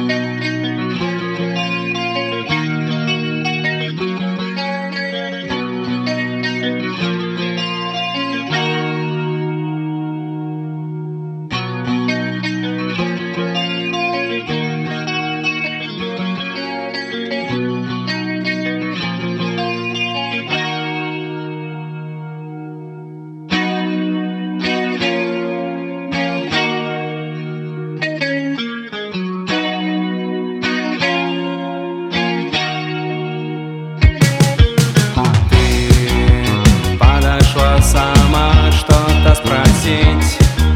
Сама что-то спросить.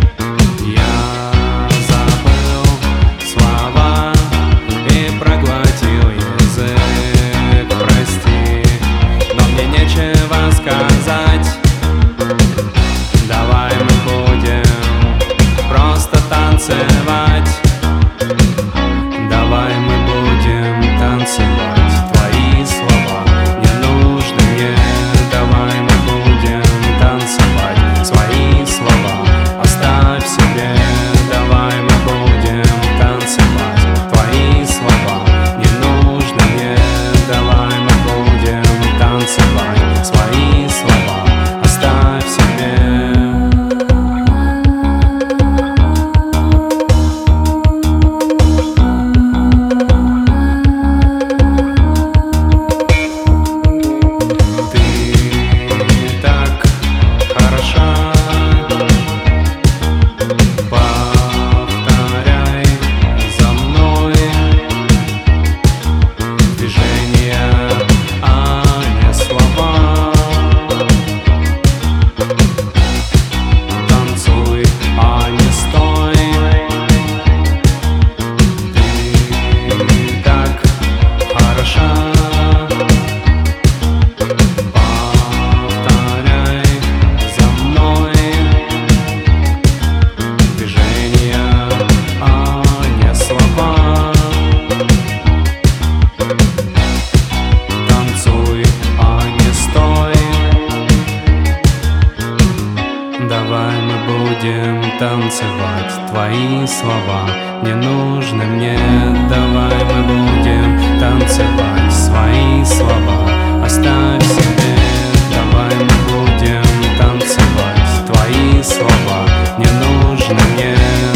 Я забыл слова и проглотил язык. Прости, но мне нечего сказать. Давай мы будем просто танцевать. Давай мы будем танцевать. Твои слова не нужны мне. Давай мы будем танцевать. Свои слова оставь себе. Давай мы будем танцевать. Твои слова не нужны мне. Давай мы будем танцевать. Свои слова оставь себе. Давай мы будем танцевать. Твои слова не нужны мне. Давай мы будем танцевать. Свои слова оставь себе. Давай мы будем танцевать. Твои слова не нужны мне.